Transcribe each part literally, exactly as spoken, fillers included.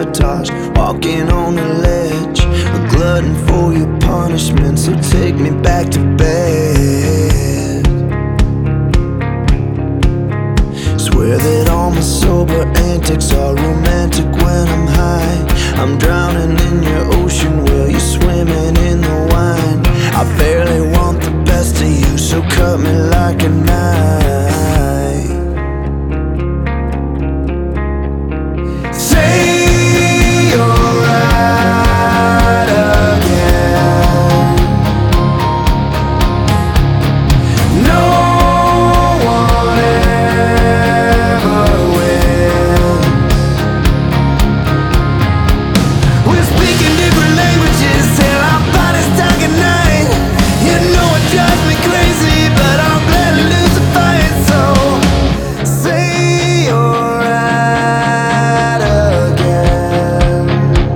sabotage, walking on the ledge, a glutton for your punishment. So take me back to bed. Swear that all my sober antics are romantic when I'm high. I'm drowning in your ocean while you're swimming in the wine. I barely want the best of you, so cut me like a knife. Say you're right again. No one ever wins. We're speaking different languages till our bodies talk at night. You know it drives me crazy, but I'm glad to lose the fight. So say you're right again.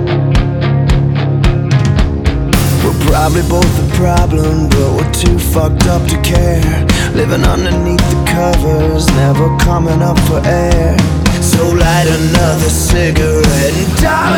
We're probably both the problem, but we're too fucked up to care. Living underneath the covers, never coming up for air. So light another cigarette and die